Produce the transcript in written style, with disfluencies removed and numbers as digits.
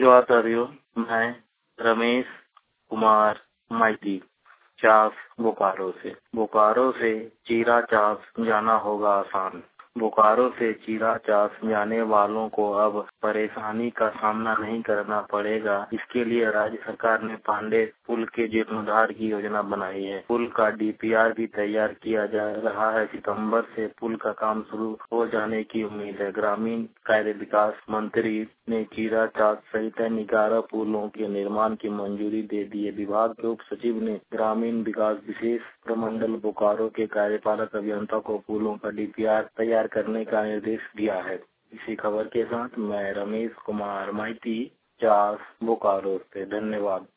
जोहार मैं रमेश कुमार माइती चास बोकारो से चीरा चास जाना होगा आसान। बोकारो से चीरा चास जाने वालों को अब परेशानी का सामना नहीं करना पड़ेगा। इसके लिए राज्य सरकार ने पांडे पुल के जीर्णोद्धार की योजना बनाई है। पुल का डीपीआर भी तैयार किया जा रहा है। सितंबर से पुल का काम शुरू हो जाने की उम्मीद है। ग्रामीण कार्य विकास मंत्री ने चीरा चास सहित 11 पुलों के निर्माण की मंजूरी दे दी है। विभाग के उप सचिव ने ग्रामीण विकास विशेष प्रमंडल बोकारो के कार्यपालक अभियंता को पुलों का डीपीआर तैयार करने का निर्देश दिया है। इसी खबर के साथ मैं रमेश कुमार माइती चास बोकारो से। धन्यवाद।